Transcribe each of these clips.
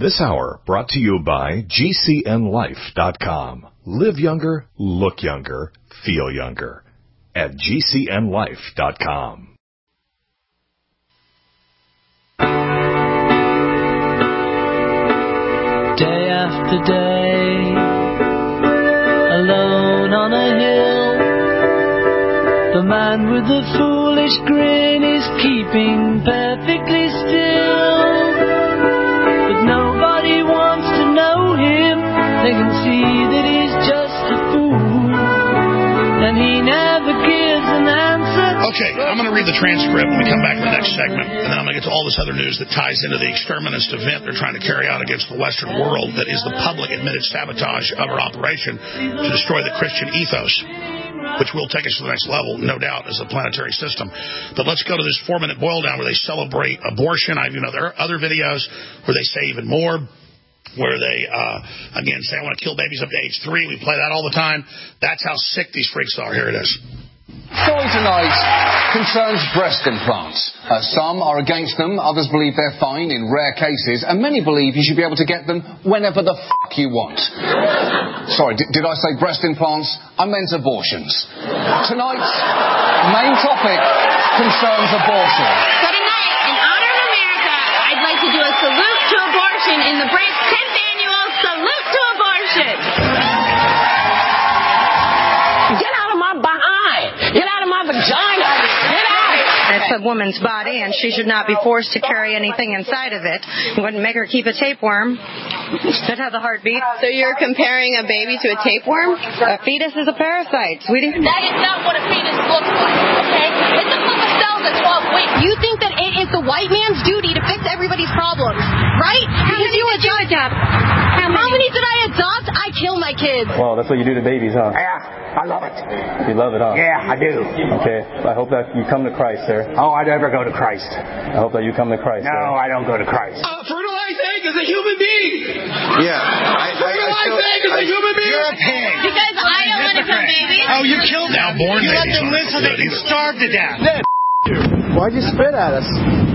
This hour brought to you by GCNLife.com. Live younger, look younger, feel younger at GCNLife.com. Day after day, alone on a hill, the man with the foolish grin is keeping perfectly still. But nobody wants to know him. They can see that he's just a fool, and he never gives an answer. Okay, I'm going to read the transcript when we come back to the next segment, and then I'm going to get to all this other news that ties into the exterminist event they're trying to carry out against the Western world that is the public admitted sabotage of our operation to destroy the Christian ethos, which will take us to the next level, no doubt, as a planetary system. But let's go to this 4-minute boil down where they celebrate abortion. There are other videos where they say even more, where they, again, say, I want to kill babies up to age 3. We play that all the time. That's how sick these freaks are. Here it is. Story tonight concerns breast implants. Some are against them, others believe they're fine in rare cases, and many believe you should be able to get them whenever the fuck you want. Sorry, did I say breast implants? I meant abortions. Tonight's main topic concerns abortion. So tonight, in honor of America, I'd like to do a salute to abortion in the Brits' 10th annual Salute to Abortion. Get out of my behind! Get out of my vagina! Get out! It's a woman's body, and she should not be forced to carry anything inside of it. You wouldn't make her keep a tapeworm that has a heartbeat. So you're comparing a baby to a tapeworm? A fetus is a parasite, sweetie. That is not what a fetus looks like, okay? It's a group of cells at 12 weeks. You think that it is the white man's duty to fix everybody's problems, right? How many did you adopt? How many did I adopt? I kill my kids. Well, that's what you do to babies, huh? Yeah, I love it. You love it, huh? Yeah, I do. Okay, I hope that you come to Christ, sir. Oh, I never go to Christ. I hope that you come to Christ, No, sir. I don't go to Christ. Fertilized egg is a human being. Yeah. Fertilized egg is a human being. You're a pig. Because I don't want to kill babies. Oh, you killed now born You let babies. them live so they can starve to death. Why'd you spit at us?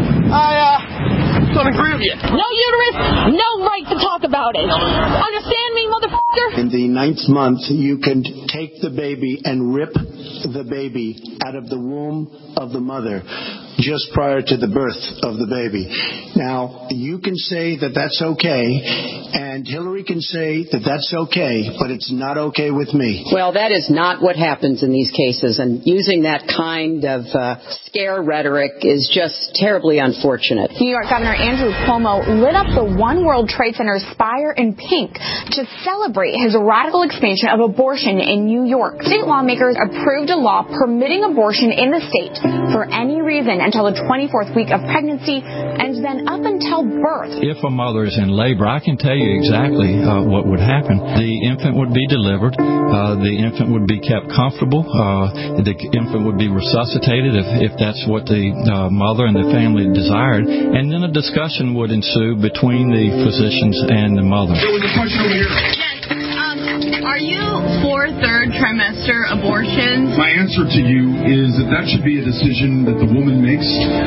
I don't agree with you. No uterus, no right to talk about it. Understand me, motherfucker? In the 9th month, you can take the baby and rip the baby out of the womb of the mother just prior to the birth of the baby. Now, you can say that that's okay, and Hillary can say that that's okay, but it's not okay with me. Well, that is not what happens in these cases, and using that kind of scare rhetoric is just terribly unfortunate. New York Governor Andrew Cuomo lit up the One World Trade Center spire in pink to celebrate his radical expansion of abortion in New York. State lawmakers approved a law permitting abortion in the state for any reason until the 24th week of pregnancy and then up until birth. If a mother is in labor, I can tell you exactly what would happen. The infant would be delivered. The infant would be kept comfortable. The infant would be resuscitated if that's what the mother and the family desired. And then a discussion would ensue between the physicians and the mother. Are you for third trimester abortions? My answer to you is that should be a decision that the woman makes.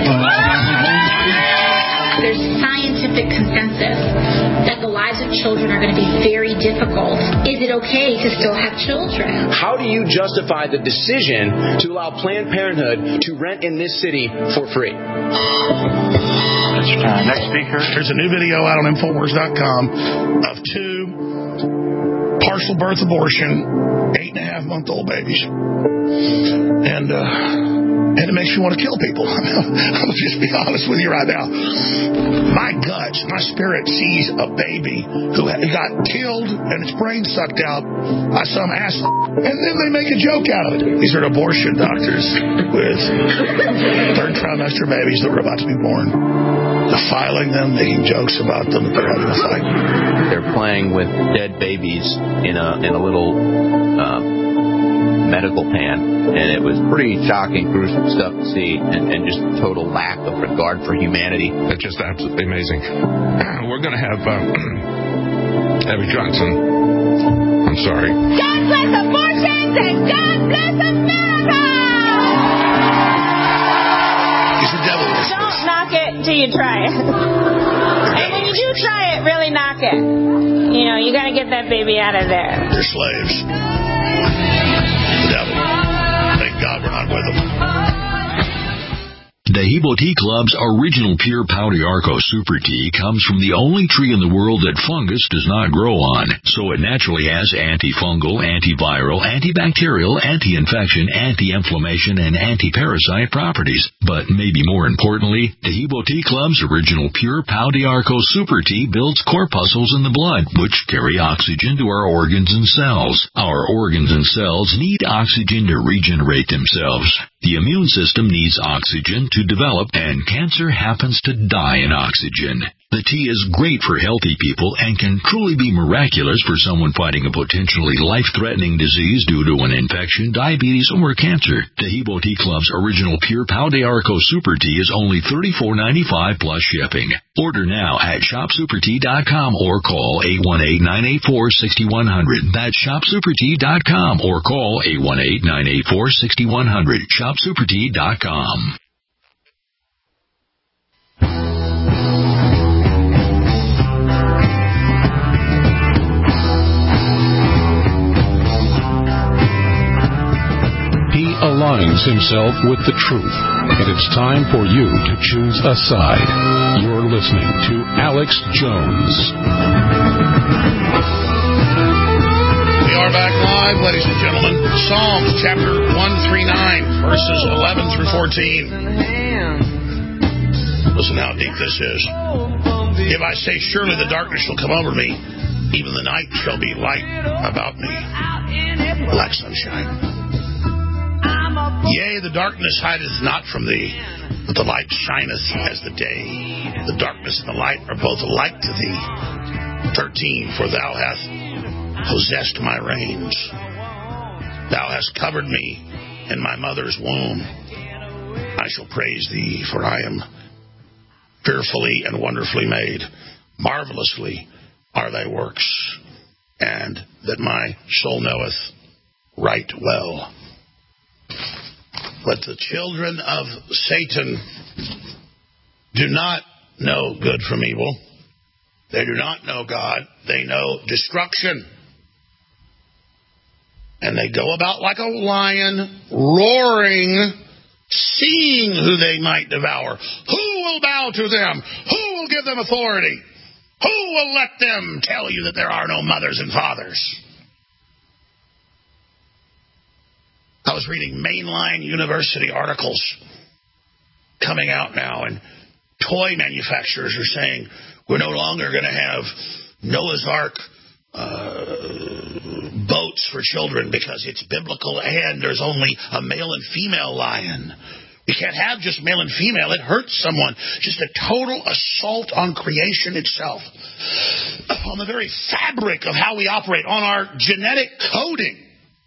There's scientific consensus that the lives of children are going to be very difficult. Is it okay to still have children? How do you justify the decision to allow Planned Parenthood to rent in this city for free? Next speaker. There's a new video out on Infowars.com of 2 partial birth abortion, 8.5-month-old babies. And it makes you want to kill people. I'll just be honest with you right now. My guts, my spirit sees a baby who got killed and its brain sucked out by some ass, and then they make a joke out of it. These are abortion doctors with third trimester babies that were about to be born, defiling them, making jokes about them that they're having a fight. They're playing with dead babies in a little medical pan, and it was pretty shocking, gruesome stuff to see, and just total lack of regard for humanity. It's just absolutely amazing. We're going to have Abby Johnson. I'm sorry. God bless abortions and God bless America! You He's the devil. Don't knock it till you try it. And when you do try it, really knock it. You know, you got to get that baby out of there. They're slaves. The devil. Thank God we're not with them. Dehibo Tea Club's original pure Pau d'Arco Super Tea comes from the only tree in the world that fungus does not grow on, so it naturally has antifungal, antiviral, antibacterial, anti-infection, anti-inflammation, and anti-parasite properties. But maybe more importantly, Dehibo Tea Club's original pure Pau d'Arco Super Tea builds corpuscles in the blood, which carry oxygen to our organs and cells. Our organs and cells need oxygen to regenerate themselves. The immune system needs oxygen to develop, and cancer happens to die in oxygen. The tea is great for healthy people and can truly be miraculous for someone fighting a potentially life-threatening disease due to an infection, diabetes, or cancer. Dehibo Tea Club's original pure Pau d'Arco Super Tea is only $34.95 plus shipping. Order now at shopsupertea.com or call 818-984-6100. That's shopsupertea.com or call 818-984-6100. shopsupertea.com. Aligns himself with the truth, and it's time for you to choose a side. You're listening to Alex Jones. We are back live, ladies and gentlemen. Psalms chapter 139, verses 11 through 14. Listen how deep this is. If I say, surely the darkness shall come over me, even the night shall be light about me, like sunshine. Yea, the darkness hideth not from thee, but the light shineth as the day. The darkness and the light are both alike to thee. 13, for thou hast possessed my reins. Thou hast covered me in my mother's womb. I shall praise thee, for I am fearfully and wonderfully made. Marvelously are thy works, and that my soul knoweth right well. But the children of Satan do not know good from evil. They do not know God. They know destruction. And they go about like a lion, roaring, seeing who they might devour. Who will bow to them? Who will give them authority? Who will let them tell you that there are no mothers and fathers? I was reading mainline university articles coming out now, and toy manufacturers are saying we're no longer going to have Noah's Ark boats for children because it's biblical and there's only a male and female lion. You can't have just male and female. It hurts someone. Just a total assault on creation itself, on the very fabric of how we operate, on our genetic coding.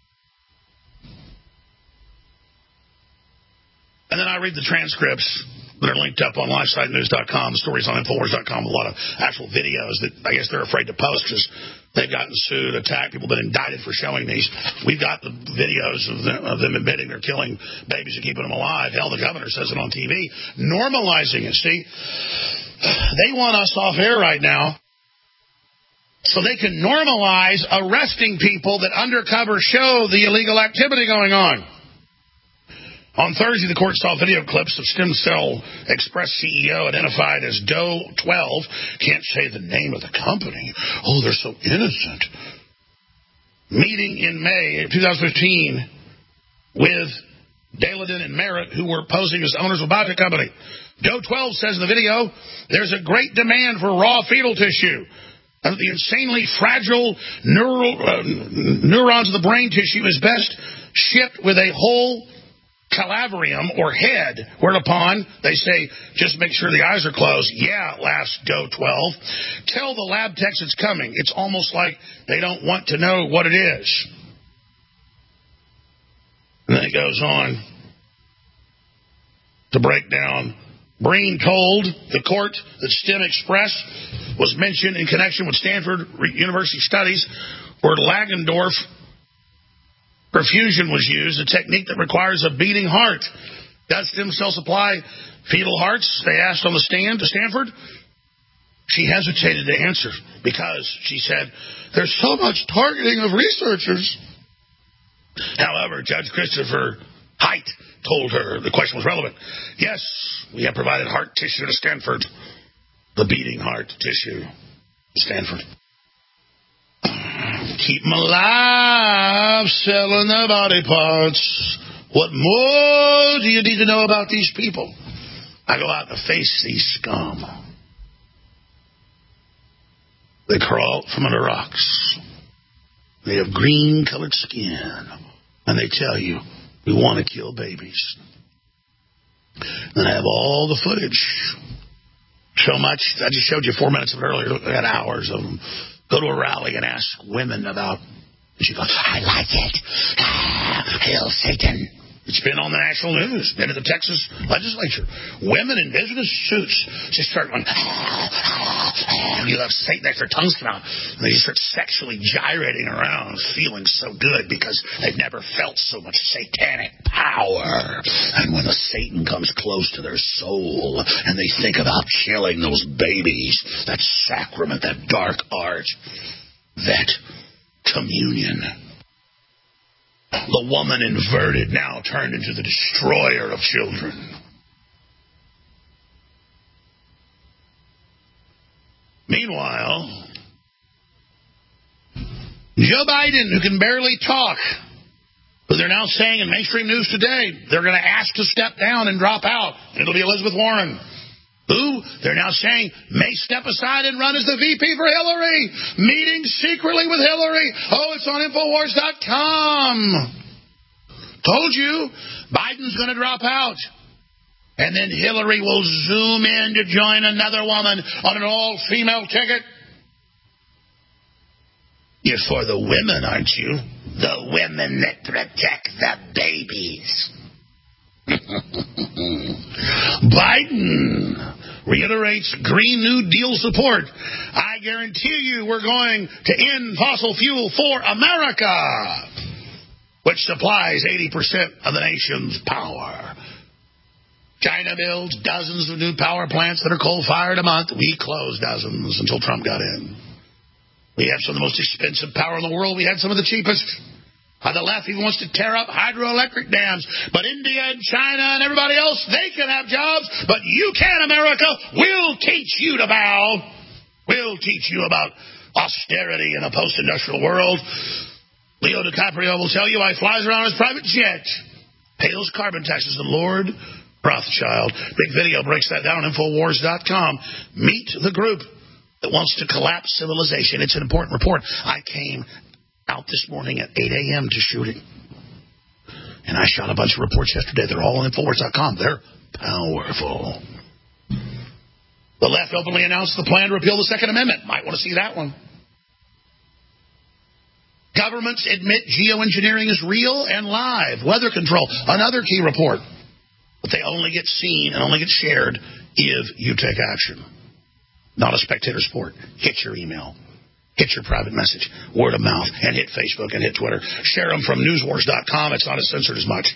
And then I read the transcripts that are linked up on LifeSiteNews.com, stories on Infowars.com, a lot of actual videos that I guess they're afraid to post because they've gotten sued, attacked, people have been indicted for showing these. We've got the videos of them admitting they're killing babies and keeping them alive. Hell, the governor says it on TV, normalizing it. See, they want us off air right now so they can normalize arresting people that undercover show the illegal activity going on. On Thursday, the court saw video clips of Stem Cell Express CEO identified as Doe 12. Can't say the name of the company. Oh, they're so innocent. Meeting in May of 2015 with Daladin and Merritt, who were posing as owners of a biotech company. Doe 12 says in the video, there's a great demand for raw fetal tissue. The insanely fragile neurons of the brain tissue is best shipped with a whole calaverium or head, whereupon they say, just make sure the eyes are closed. Yeah, laughs Doe 12. Tell the lab techs it's coming. It's almost like they don't want to know what it is. And then it goes on to break down. Breen told the court that Stem Express was mentioned in connection with Stanford University studies where Langendorf perfusion was used, a technique that requires a beating heart. Does stem cell supply fetal hearts? They asked on the stand to Stanford. She hesitated to answer because she said, there's so much targeting of researchers. However, Judge Christopher Haidt told her the question was relevant. Yes, we have provided heart tissue to Stanford. The beating heart tissue to Stanford. Keep them alive, selling their body parts. What more do you need to know about these people? I go out to face these scum. They crawl from under rocks. They have green-colored skin. And they tell you, we want to kill babies. And I have all the footage. So much. I just showed you 4 minutes of it earlier. I had hours of them. Go to a rally and ask women about. And she goes, I like it. Hail Satan. It's been on the national news. Been in the Texas legislature. Women in business suits just start going, you have Satan, their tongues come out. And they just start sexually gyrating around, feeling so good because they've never felt so much satanic power. And when the Satan comes close to their soul and they think about killing those babies, that sacrament, that dark art, that communion. The woman inverted, now turned into the destroyer of children. Meanwhile, Joe Biden, who can barely talk, who they're now saying in mainstream news today, they're going to ask to step down and drop out. It'll be Elizabeth Warren, who they're now saying may step aside and run as the VP for Hillary, meeting secretly with Hillary. Oh, it's on Infowars.com. Told you, Biden's going to drop out. And then Hillary will zoom in to join another woman on an all-female ticket. You're for the women, aren't you? The women that protect the babies. Biden reiterates Green New Deal support. I guarantee you we're going to end fossil fuel for America, which supplies 80% of the nation's power. China builds dozens of new power plants that are coal-fired a month. We closed dozens until Trump got in. We have some of the most expensive power in the world. We had some of the cheapest. The left even wants to tear up hydroelectric dams. But India and China and everybody else, they can have jobs. But you can, America. We'll teach you to bow. We'll teach you about austerity in a post-industrial world. Leo DiCaprio will tell you why he flies around his private jet, pays carbon taxes to Lord Rothschild. Big video breaks that down on Infowars.com. Meet the group that wants to collapse civilization. It's an important report. I came out this morning at 8 a.m. to shoot it. And I shot a bunch of reports yesterday. They're all on Infowars.com. They're powerful. The left openly announced the plan to repeal the Second Amendment. Might want to see that one. Governments admit geoengineering is real and live. Weather control, another key report. But they only get seen and only get shared if you take action. Not a spectator sport. Hit your email. Hit your private message, word of mouth, and hit Facebook and hit Twitter. Share them from newswars.com. It's not as censored as much.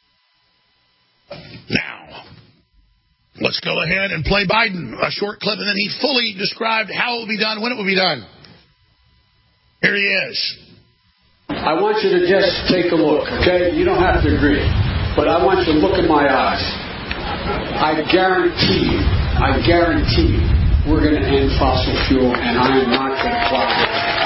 Now, let's go ahead and play Biden, a short clip, and then he fully described how it will be done, when it will be done. Here he is. I want you to just take a look, okay? You don't have to agree, but I want you to look in my eyes. I guarantee you, we're going to end fossil fuel, and I am not going to fly.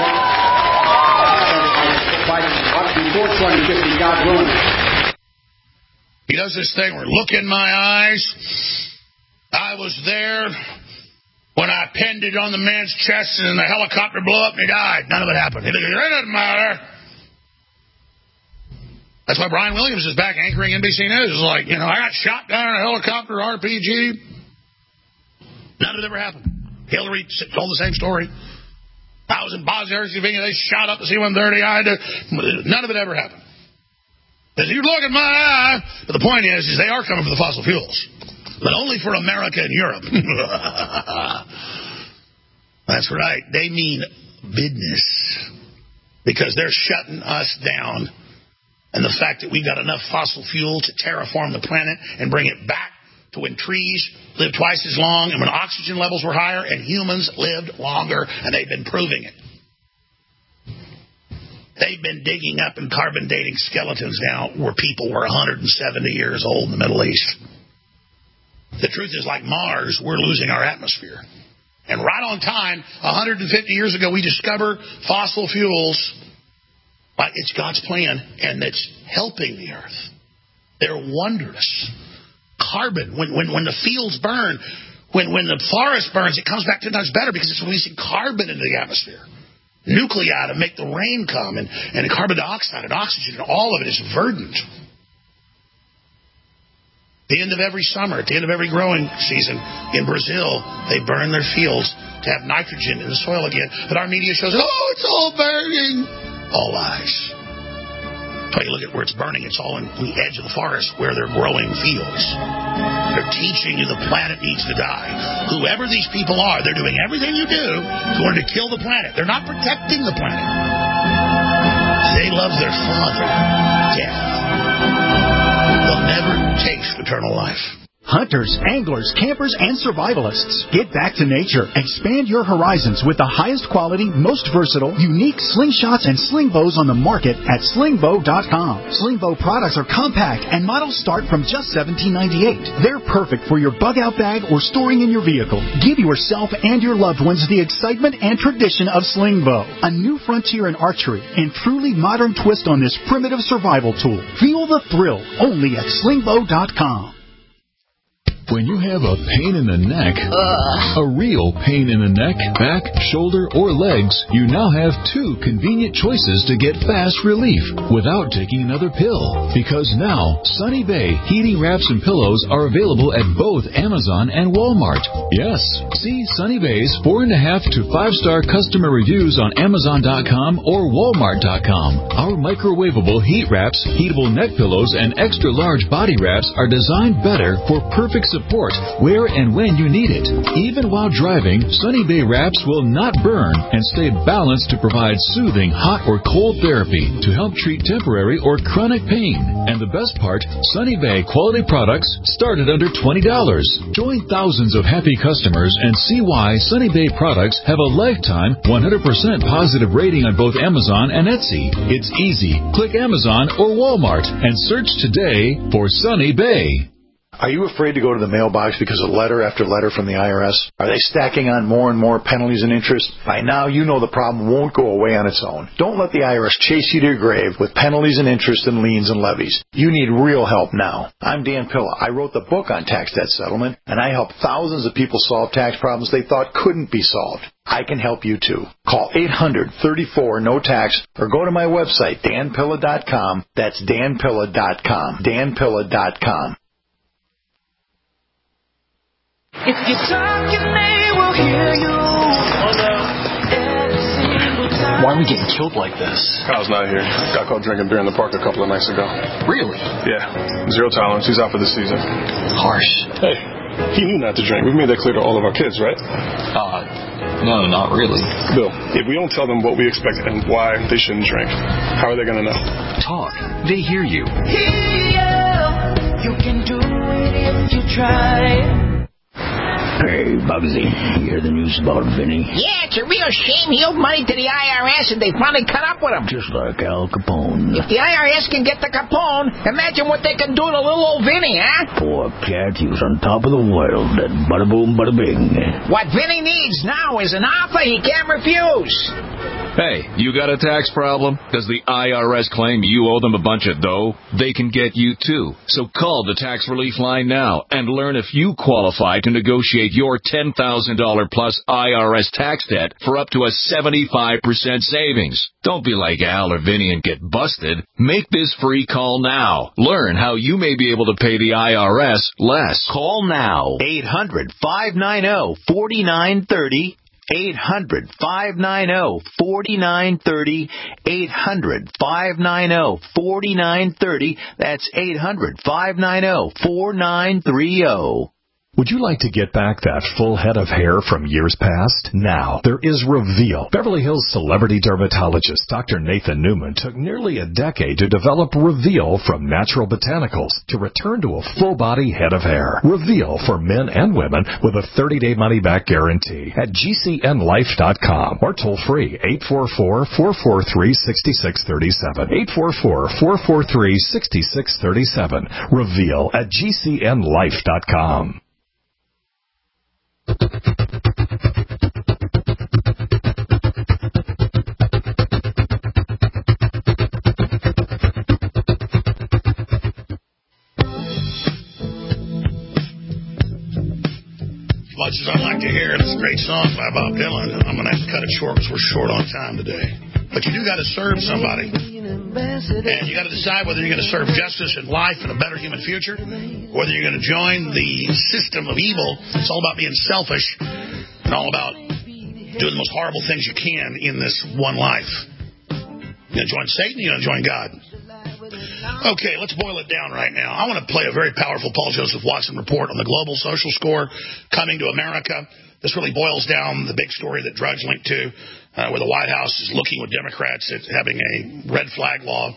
Before 2050, God willing. He does this thing where, look in my eyes. I was there when I pinned it on the man's chest, and the helicopter blew up, and he died. None of it happened. It doesn't matter. That's why Brian Williams is back anchoring NBC News. It's like, I got shot down in a helicopter RPG. None of it ever happened. Hillary told the same story. I was in Bosnia-Herzegovina. They shot up the C-130. None of it ever happened. As you look at my eye, but the point is they are coming for the fossil fuels, but only for America and Europe. That's right. They mean business because they're shutting us down And the fact that we've got enough fossil fuel to terraform the planet and bring it back to when trees lived twice as long and when oxygen levels were higher and humans lived longer, and they've been proving it. They've been digging up and carbon dating skeletons now where people were 170 years old in the Middle East. The truth is, like Mars, we're losing our atmosphere. And right on time, 150 years ago, we discover fossil fuels. Like it's God's plan, and it's helping the earth. They're wondrous. Carbon, when the fields burn, when the forest burns, it comes back 10 times better because it's releasing carbon into the atmosphere. Nuclei to make the rain come, and carbon dioxide and oxygen, and all of it is verdant. At the end of every summer, at the end of every growing season, in Brazil, they burn their fields to have nitrogen in the soil again. But our media shows, it's all burning. All lies. But you look at where it's burning, it's all in the edge of the forest where they're growing fields. They're teaching you the planet needs to die. Whoever these people are, they're doing everything you do in order to kill the planet. They're not protecting the planet. They love their father, death. They'll never taste eternal life. Hunters, anglers, campers, and survivalists. Get back to nature. Expand your horizons with the highest quality, most versatile, unique slingshots and sling bows on the market at slingbow.com. Slingbow products are compact and models start from just $17.98. They're perfect for your bug-out bag or storing in your vehicle. Give yourself and your loved ones the excitement and tradition of Slingbow, a new frontier in archery and truly modern twist on this primitive survival tool. Feel the thrill only at slingbow.com. When you have a pain in the neck, a real pain in the neck, back, shoulder, or legs, you now have two convenient choices to get fast relief without taking another pill. Because now, Sunny Bay heating wraps and pillows are available at both Amazon and Walmart. Yes, see Sunny Bay's 4.5 to 5-star customer reviews on Amazon.com or Walmart.com. Our microwavable heat wraps, heatable neck pillows, and extra large body wraps are designed better for perfect support where and when you need it. Even while driving, Sunny Bay wraps will not burn and stay balanced to provide soothing hot or cold therapy to help treat temporary or chronic pain. And the best part, Sunny Bay quality products start at under $20. Join thousands of happy customers and see why Sunny Bay products have a lifetime 100% positive rating on both Amazon and Etsy. It's easy. Click Amazon or Walmart and search today for Sunny Bay. Are you afraid to go to the mailbox because of letter after letter from the IRS? Are they stacking on more and more penalties and interest? By now, you know the problem won't go away on its own. Don't let the IRS chase you to your grave with penalties and interest and liens and levies. You need real help now. I'm Dan Pilla. I wrote the book on tax debt settlement, and I help thousands of people solve tax problems they thought couldn't be solved. I can help you too. Call 800-34-NO-TAX or go to my website, danpilla.com. That's danpilla.com. danpilla.com. If you talk, they will hear you. Why are we getting killed like this? Kyle's not here. Got caught drinking beer in the park a couple of nights ago. Really? Yeah. Zero tolerance. He's out for the season. Harsh. Hey, he knew not to drink. We've made that clear to all of our kids, right? No, not really. Bill, if we don't tell them what we expect and why they shouldn't drink, how are they going to know? Talk. They hear you. You can do it if you try. Hey, Bugsy, you hear the news about Vinny? Yeah, it's a real shame he owed money to the IRS and they finally cut up with him. Just like Al Capone. If the IRS can get the Capone, imagine what they can do to little old Vinny, huh? Poor cat, he was on top of the world, and bada boom, bada bing. What Vinny needs now is an offer he can't refuse. Hey, you got a tax problem? Does the IRS claim you owe them a bunch of dough? They can get you too. So call the Tax Relief Line now and learn if you qualify to negotiate your $10,000 plus IRS tax debt for up to a 75% savings. Don't be like Al or Vinny and get busted. Make this free call now. Learn how you may be able to pay the IRS less. Call now. 800-590-4930. 800-590-4930. 800-590-4930. That's 800-590-4930. Would you like to get back that full head of hair from years past? Now, there is Reveal. Beverly Hills celebrity dermatologist Dr. Nathan Newman took nearly a decade to develop Reveal from natural botanicals to return to a full-body head of hair. Reveal for men and women with a 30-day money-back guarantee at GCNlife.com or toll free 844-443-6637. 844-443-6637. Reveal at GCNlife.com. Much as I'd like to hear this great song by Bob Dylan, I'm going to have to cut it short because we're short on time today. But you do got to serve somebody. And you got to decide whether you're going to serve justice and life and a better human future, or whether you're going to join the system of evil. It's all about being selfish and all about doing the most horrible things you can in this one life. You're going to join Satan, you're going to join God. Okay, let's boil it down right now. I want to play a very powerful Paul Joseph Watson report on the global social score coming to America. This really boils down the big story that Drudge linked to, where the White House is looking with Democrats at having a red flag law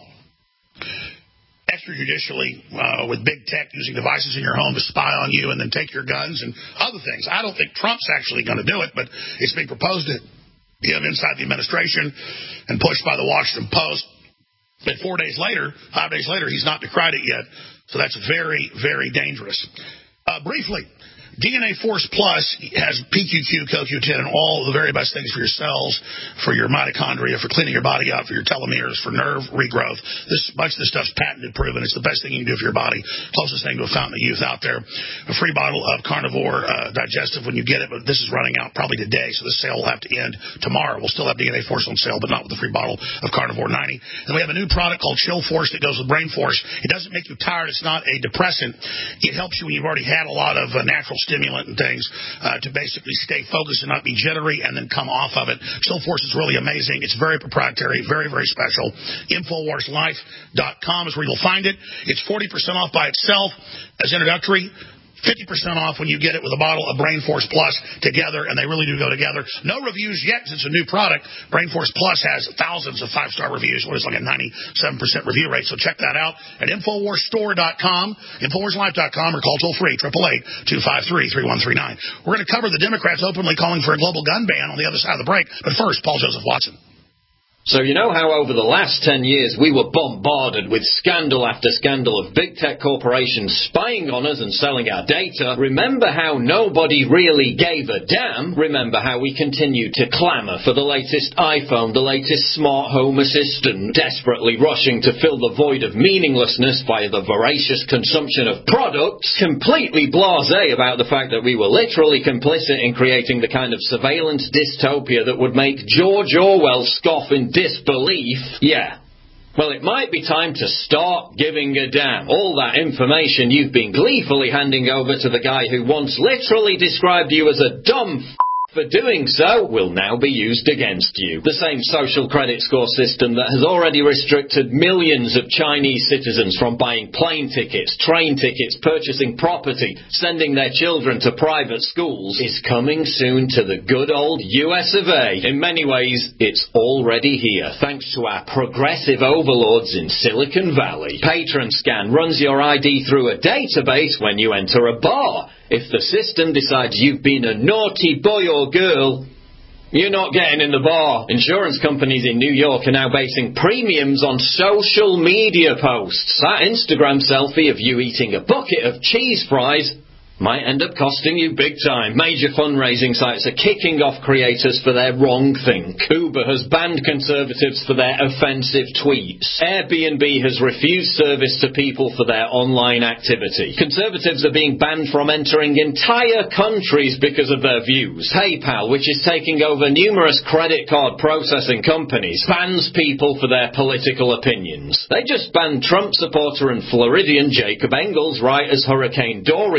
extrajudicially with big tech using devices in your home to spy on you and then take your guns and other things. I don't think Trump's actually going to do it, but it's being proposed to him inside the administration and pushed by the Washington Post. But 5 days later, he's not decried it yet. So that's very, very dangerous. Briefly, DNA Force Plus has PQQ, CoQ10, and all the very best things for your cells, for your mitochondria, for cleaning your body out, for your telomeres, for nerve regrowth. Much of this stuff's patented, proven. It's the best thing you can do for your body. Closest thing to a fountain of youth out there. A free bottle of Carnivore Digestive when you get it, but this is running out probably today, so the sale will have to end tomorrow. We'll still have DNA Force on sale, but not with the free bottle of Carnivore 90. And we have a new product called Chill Force that goes with Brain Force. It doesn't make you tired. It's not a depressant. It helps you when you've already had a lot of natural stimulant and things to basically stay focused and not be jittery and then come off of it. Chill Force is really amazing. It's very proprietary, very, very special. InfoWarsLife.com is where you'll find it. It's 40% off by itself as introductory. 50% off when you get it with a bottle of Brain Force Plus together, and they really do go together. No reviews yet since it's a new product. Brain Force Plus has thousands of 5-star reviews. What is like a 97% review rate, so check that out at InfoWarsStore.com, InfoWarsLife.com, or call toll-free 888-253-3139. We're going to cover the Democrats openly calling for a global gun ban on the other side of the break, but first, Paul Joseph Watson. So you know how over the last 10 years we were bombarded with scandal after scandal of big tech corporations spying on us and selling our data? Remember how nobody really gave a damn? Remember how we continued to clamour for the latest iPhone, the latest smart home assistant, desperately rushing to fill the void of meaninglessness via the voracious consumption of products, completely blasé about the fact that we were literally complicit in creating the kind of surveillance dystopia that would make George Orwell scoff in disbelief? Yeah. Well, it might be time to start giving a damn. All that information you've been gleefully handing over to the guy who once literally described you as a dumb for doing so will now be used against you. The same social credit score system that has already restricted millions of Chinese citizens from buying plane tickets, train tickets, purchasing property, sending their children to private schools is coming soon to the good old US of A. In many ways, it's already here, thanks to our progressive overlords in Silicon Valley. Patron Scan runs your ID through a database when you enter a bar. If the system decides you've been a naughty boy or girl, you're not getting in the bar. Insurance companies in New York are now basing premiums on social media posts. That Instagram selfie of you eating a bucket of cheese fries might end up costing you big time. Major fundraising sites are kicking off creators for their wrong think. Uber has banned conservatives for their offensive tweets. Airbnb has refused service to people for their online activity. Conservatives are being banned from entering entire countries because of their views. PayPal, which is taking over numerous credit card processing companies, bans people for their political opinions. They just banned Trump supporter and Floridian Jacob Engels right as Hurricane Dorian made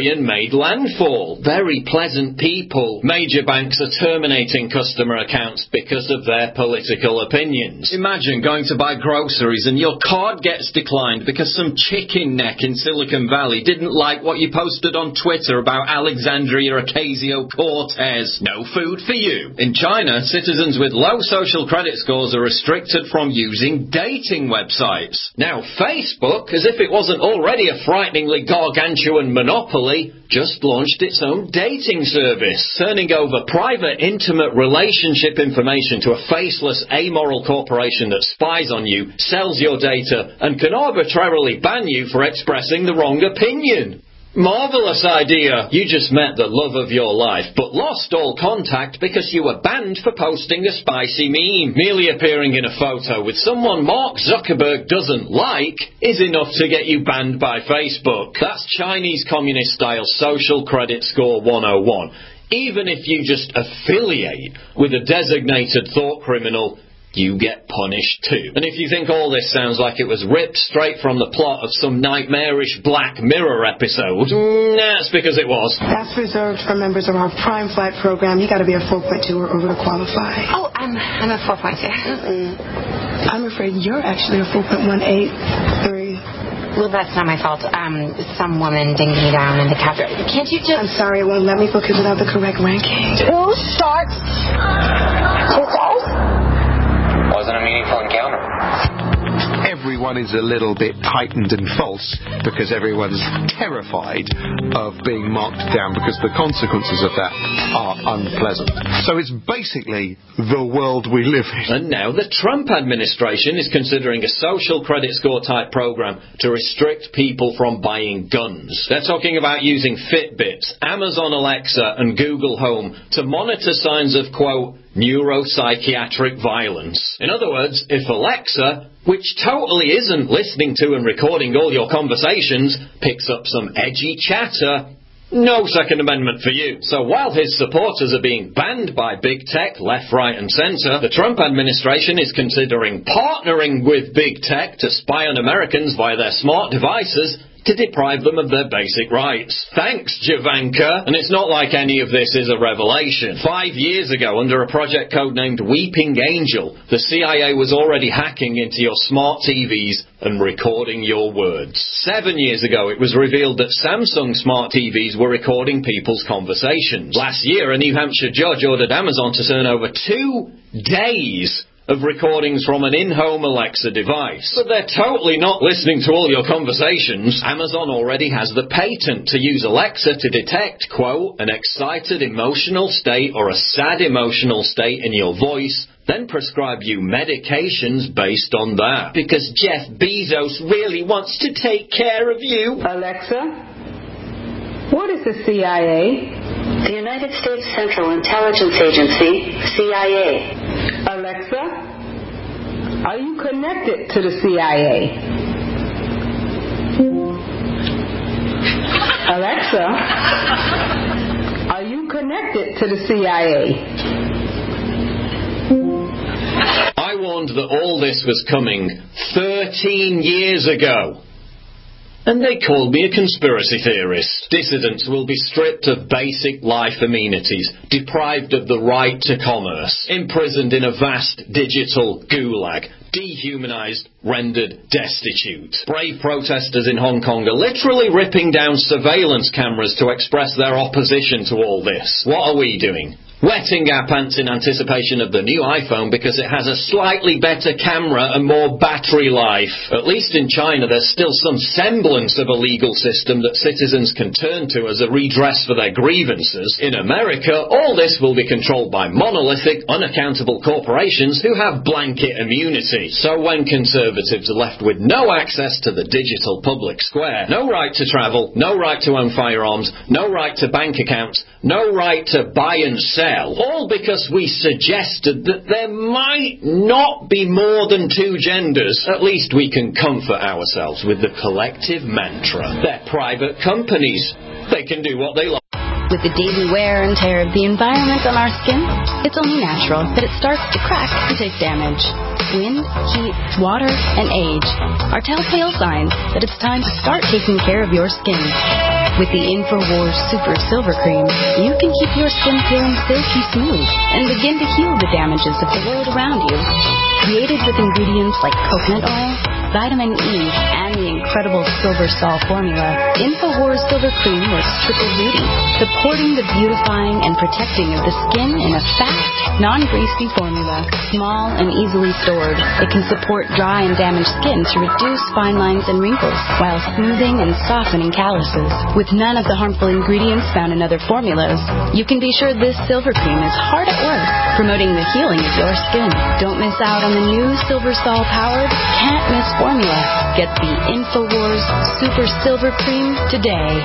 made landfall. Very pleasant people. Major banks are terminating customer accounts because of their political opinions. Imagine going to buy groceries and your card gets declined because some chicken neck in Silicon Valley didn't like what you posted on Twitter about Alexandria Ocasio-Cortez. No food for you. In China, citizens with low social credit scores are restricted from using dating websites. Now, Facebook, as if it wasn't already a frighteningly gargantuan monopoly, just launched its own dating service, turning over private, intimate relationship information to a faceless, amoral corporation that spies on you, sells your data, and can arbitrarily ban you for expressing the wrong opinion. Marvellous idea. You just met the love of your life, but lost all contact because you were banned for posting a spicy meme. Merely appearing in a photo with someone Mark Zuckerberg doesn't like is enough to get you banned by Facebook. That's Chinese communist-style social credit score 101. Even if you just affiliate with a designated thought criminal, you get punished too. And if you think all this sounds like it was ripped straight from the plot of some nightmarish Black Mirror episode, that's because it was. That's reserved for members of our Prime Flight program. You gotta be a 4.2 or over to qualify. Oh, I'm a 4.2. I'm afraid you're actually a 4.183. Well, that's not my fault. Some woman dinged me down in the capture. Can't you just... I'm sorry, it won't let me book it without the correct ranking. Two stars? Wasn't a meaningful encounter. Everyone is a little bit heightened and false because everyone's terrified of being marked down because the consequences of that are unpleasant. So it's basically the world we live in. And now the Trump administration is considering a social credit score type program to restrict people from buying guns. They're talking about using Fitbits, Amazon Alexa and Google Home to monitor signs of, quote, neuropsychiatric violence. In other words, if Alexa, which totally isn't listening to and recording all your conversations, picks up some edgy chatter, no Second Amendment for you. So while his supporters are being banned by big tech, left, right and centre, the Trump administration is considering partnering with big tech to spy on Americans via their smart devices to deprive them of their basic rights. Thanks, Javanka. And it's not like any of this is a revelation. 5 years ago, under a project codenamed Weeping Angel, the CIA was already hacking into your smart TVs and recording your words. 7 years ago, it was revealed that Samsung smart TVs were recording people's conversations. Last year, a New Hampshire judge ordered Amazon to turn over 2 days of recordings from an in-home Alexa device. But they're totally not listening to all your conversations. Amazon already has the patent to use Alexa to detect, quote, an excited emotional state or a sad emotional state in your voice, then prescribe you medications based on that. Because Jeff Bezos really wants to take care of you. Alexa, what is the CIA? The United States Central Intelligence Agency, CIA. Alexa, are you connected to the CIA? Alexa, are you connected to the CIA? I warned that all this was coming 13 years ago. And they called me a conspiracy theorist. Dissidents will be stripped of basic life amenities, deprived of the right to commerce, imprisoned in a vast digital gulag, dehumanized, rendered destitute. Brave protesters in Hong Kong are literally ripping down surveillance cameras to express their opposition to all this. What are we doing? Wetting our pants in anticipation of the new iPhone because it has a slightly better camera and more battery life. At least in China, there's still some semblance of a legal system that citizens can turn to as a redress for their grievances. In America, all this will be controlled by monolithic, unaccountable corporations who have blanket immunity. So when conservatives are left with no access to the digital public square, no right to travel, no right to own firearms, no right to bank accounts, no right to buy and sell, all because we suggested that there might not be more than 2 genders. At least we can comfort ourselves with the collective mantra. They're private companies. They can do what they like. With the daily wear and tear of the environment on our skin, it's only natural that it starts to crack and take damage. Wind, heat, water, and age are telltale signs that it's time to start taking care of your skin. With the InfoWars Super Silver Cream, you can keep your skin feeling silky smooth and begin to heal the damages of the world around you. Created with ingredients like coconut oil, vitamin E, and the incredible Silver Sol formula, InfoWars Silver Cream works triple duty, supporting the beautifying and protecting of the skin in a fast, non-greasy formula. Small and easily stored, it can support dry and damaged skin to reduce fine lines and wrinkles, while smoothing and softening calluses. With none of the harmful ingredients found in other formulas, you can be sure this Silver Cream is hard at work, promoting the healing of your skin. Don't miss out on the new Silver Sol powered, can't miss formula. Get the InfoWars Super Silver Cream today.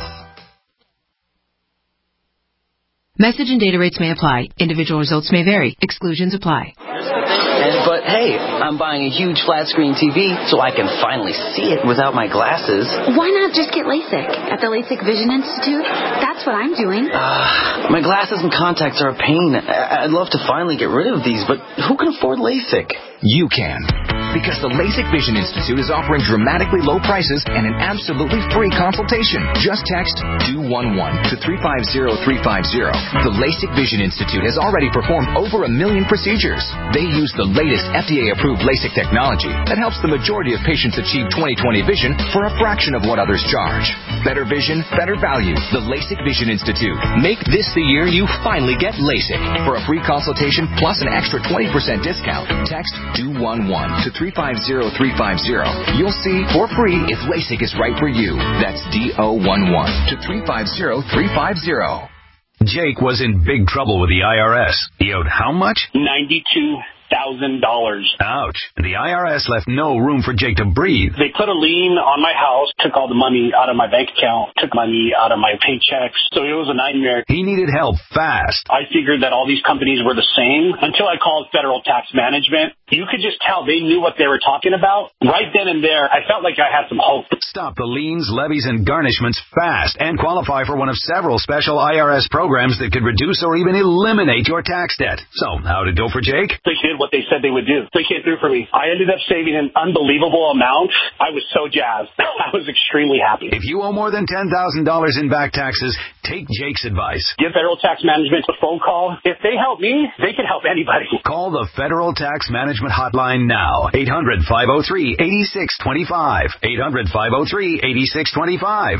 Message and data rates may apply. Individual results may vary. Exclusions apply. But hey, I'm buying a huge flat screen TV so I can finally see it without my glasses. Why not just get LASIK at the LASIK Vision Institute? That's what I'm doing. My glasses and contacts are a pain. I'd love to finally get rid of these, but who can afford LASIK? You can. Because the LASIK Vision Institute is offering dramatically low prices and an absolutely free consultation. Just text DO11 to 350350. The LASIK Vision Institute has already performed over 1 million procedures. They use the latest FDA-approved LASIK technology that helps the majority of patients achieve 20/20 vision for a fraction of what others charge. Better vision, better value. The LASIK Vision Institute. Make this the year you finally get LASIK. For a free consultation plus an extra 20% discount, text DO11 to 350350. You'll see for free if LASIK is right for you. That's DO11 to 350350. Jake was in big trouble with the IRS. He owed how much? $92,000. Ouch. The IRS left no room for Jake to breathe. They put a lien on my house, took all the money out of my bank account, took money out of my paychecks. So it was a nightmare. He needed help fast. I figured that all these companies were the same until I called Federal Tax Management. You could just tell they knew what they were talking about. Right then and there, I felt like I had some hope. Stop the liens, levies, and garnishments fast and qualify for one of several special IRS programs that could reduce or even eliminate your tax debt. So, how'd it go for Jake? They did what they said they would do. They came through for me. I ended up saving an unbelievable amount. I was so jazzed. I was extremely happy. If you owe more than $10,000 in back taxes, take Jake's advice. Give Federal Tax Management a phone call. If they help me, they can help anybody. Call the Federal Tax Management Hotline now. 800-503-8625. 800-503-8625.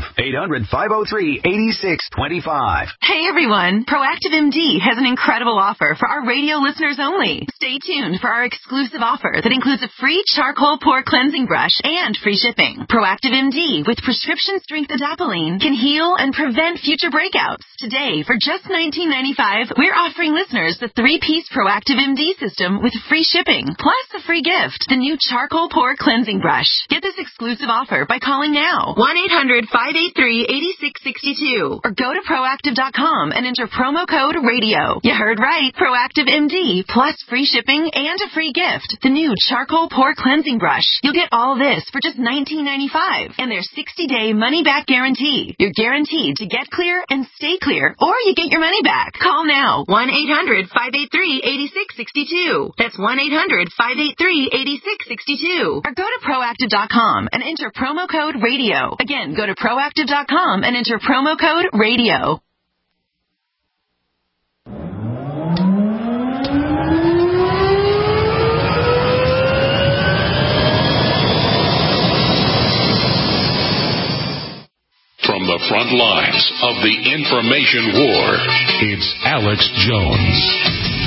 800-503-8625. Hey everyone, Proactive MD has an incredible offer for our radio listeners only. Stay tuned for our exclusive offer that includes a free charcoal pore cleansing brush and free shipping. Proactive MD with prescription strength adapalene can heal and prevent future breakouts. Today, for just $19.95, we're offering listeners the 3-piece Proactive MD system with free shipping, plus a free gift, the new charcoal pore cleansing brush. Get this exclusive offer by calling now, 1-800-583-8662, or go to Proactive.com and enter promo code RADIO. You heard right, Proactive MD, plus free shipping and a free gift, the new charcoal pore cleansing brush. You'll get all this for just $19.95 and their 60-day money-back guarantee. You're guaranteed to get clear and stay clear, or you get your money back. Call now, 1-800-583-8662. That's 1-800-583-8662. Or go to Proactive.com and enter promo code RADIO. Again, go to Proactive.com and enter promo code RADIO. From the front lines of the information war, it's Alex Jones.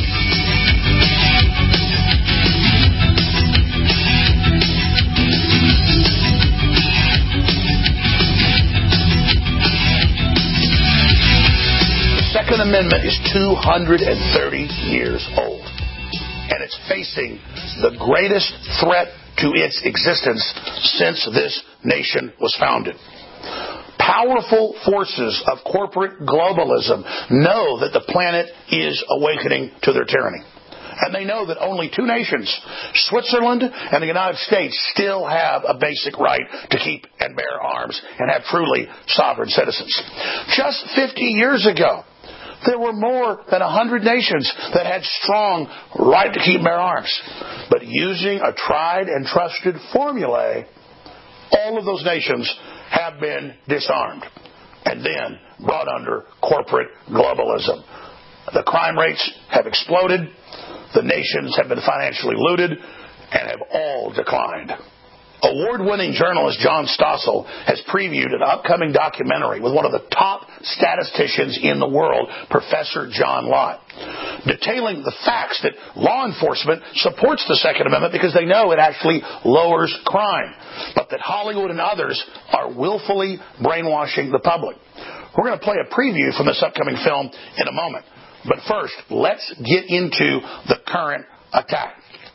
The Second Amendment is 230 years old, and it's facing the greatest threat to its existence since this nation was founded. Powerful forces of corporate globalism know that the planet is awakening to their tyranny. And they know that only two nations, Switzerland and the United States, still have a basic right to keep and bear arms and have truly sovereign citizens. Just 50 years ago, there were more than 100 nations that had strong right to keep and bear arms. But using a tried and trusted formulae, all of those nations have been disarmed. and then brought under corporate globalism. The crime rates have exploded. The nations have been financially looted and have all declined. Award-winning journalist John Stossel has previewed an upcoming documentary with one of the top statisticians in the world, Professor John Lott, detailing the facts that law enforcement supports the Second Amendment because they know it actually lowers crime, but that Hollywood and others are willfully brainwashing the public. We're going to play a preview from this upcoming film in a moment. But first, let's get into the current attack.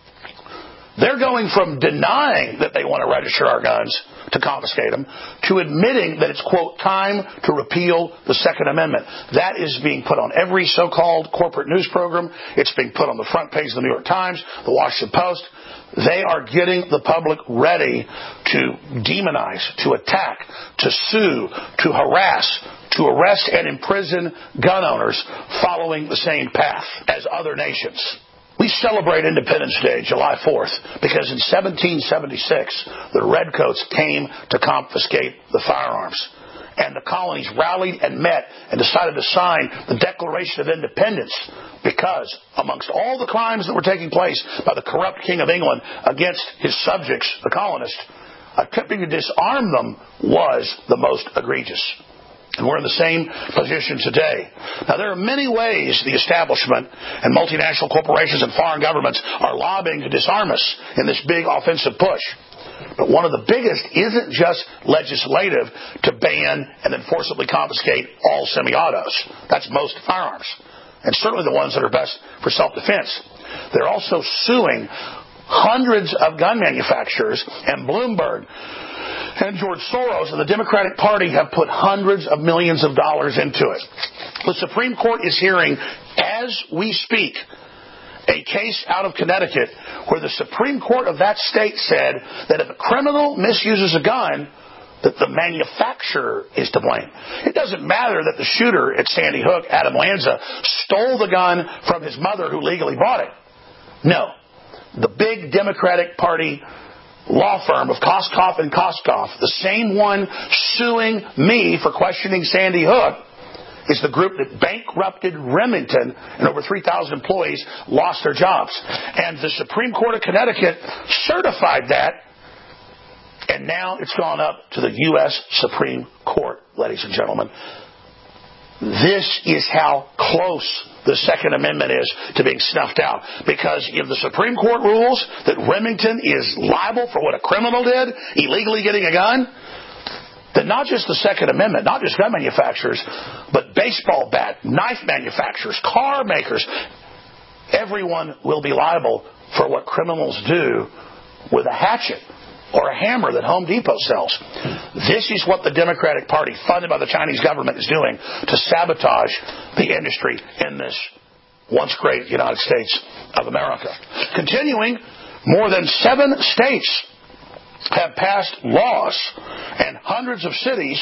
They're going from denying that they want to register our guns to confiscate them to admitting that it's, quote, time to repeal the Second Amendment. That is being put on every so-called corporate news program. It's being put on the front page of the New York Times, the Washington Post. They are getting the public ready to demonize, to attack, to sue, to harass, to arrest and imprison gun owners following the same path as other nations. We celebrate Independence Day, July 4th, because in 1776, the Redcoats came to confiscate the firearms. And the colonies rallied and met and decided to sign the Declaration of Independence because, amongst all the crimes that were taking place by the corrupt King of England against his subjects, the colonists, attempting to disarm them was the most egregious. And we're in the same position today. Now, there are many ways the establishment and multinational corporations and foreign governments are lobbying to disarm us in this big offensive push. But one of the biggest isn't just legislative to ban and then forcibly confiscate all semi-autos. That's most firearms, and certainly the ones that are best for self-defense. They're also suing hundreds of gun manufacturers, and Bloomberg and George Soros and the Democratic Party have put hundreds of millions of dollars into it. The Supreme Court is hearing, as we speak, a case out of Connecticut where the Supreme Court of that state said that if a criminal misuses a gun, that the manufacturer is to blame. It doesn't matter that the shooter at Sandy Hook, Adam Lanza, stole the gun from his mother who legally bought it. No. The big Democratic Party law firm of Koskoff and Koskoff, the same one suing me for questioning Sandy Hook, is the group that bankrupted Remington, and over 3,000 employees lost their jobs. And the Supreme Court of Connecticut certified that, and now it's gone up to the U.S. Supreme Court, ladies and gentlemen. This is how close the Second Amendment is to being snuffed out. Because if the Supreme Court rules that Remington is liable for what a criminal did, illegally getting a gun, then not just the Second Amendment, not just gun manufacturers, but baseball bat, knife manufacturers, car makers, everyone will be liable for what criminals do with a hatchet or a hammer that Home Depot sells. This is what the Democratic Party, funded by the Chinese government, is doing to sabotage the industry in this once great United States of America. Continuing, more than 7 states have passed laws and hundreds of cities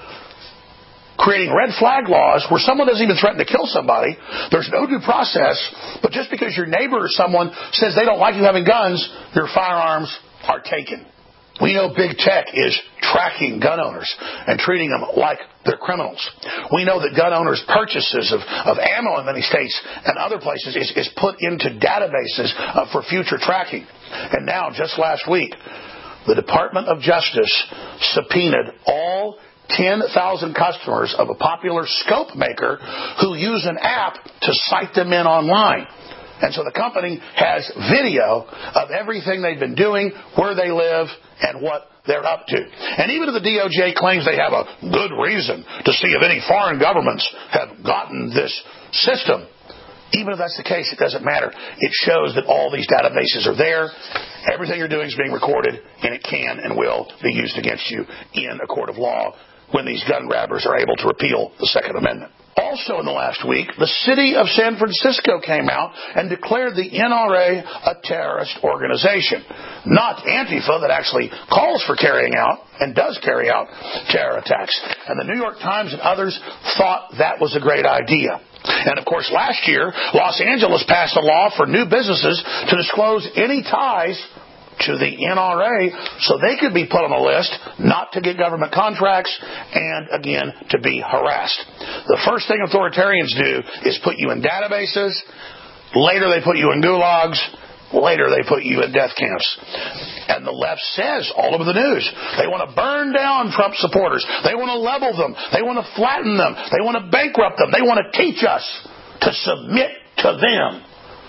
creating red flag laws where someone doesn't even threaten to kill somebody. There's no due process, but just because your neighbor or someone says they don't like you having guns, your firearms are taken. We know big tech is tracking gun owners and treating them like they're criminals. We know that gun owners' purchases of ammo in many states and other places is put into databases for future tracking. And now, just last week, the Department of Justice subpoenaed all 10,000 customers of a popular scope maker who use an app to cite them in online. And so the company has video of everything they've been doing, where they live, and what they're up to. And even if the DOJ claims they have a good reason to see if any foreign governments have gotten this system, even if that's the case, it doesn't matter. It shows that all these databases are there. Everything you're doing is being recorded, and it can and will be used against you in a court of law when these gun grabbers are able to repeal the Second Amendment. Also in the last week, the city of San Francisco came out and declared the NRA a terrorist organization. Not Antifa, that actually calls for carrying out and does carry out terror attacks. And the New York Times and others thought that was a great idea. And of course, last year, Los Angeles passed a law for new businesses to disclose any ties to the NRA so they could be put on the list not to get government contracts and, again, to be harassed. The first thing authoritarians do is put you in databases. Later they put you in gulags. Later they put you in death camps. And the left says all over the news, they want to burn down Trump supporters. They want to level them. They want to flatten them. They want to bankrupt them. They want to teach us to submit to them.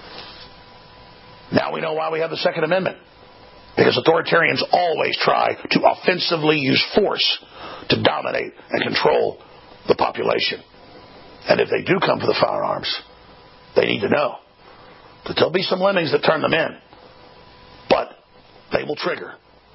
Now we know why we have the Second Amendment. Because authoritarians always try to offensively use force to dominate and control the population. And if they do come for the firearms, they need to know that there'll be some lemmings that turn them in. But they will trigger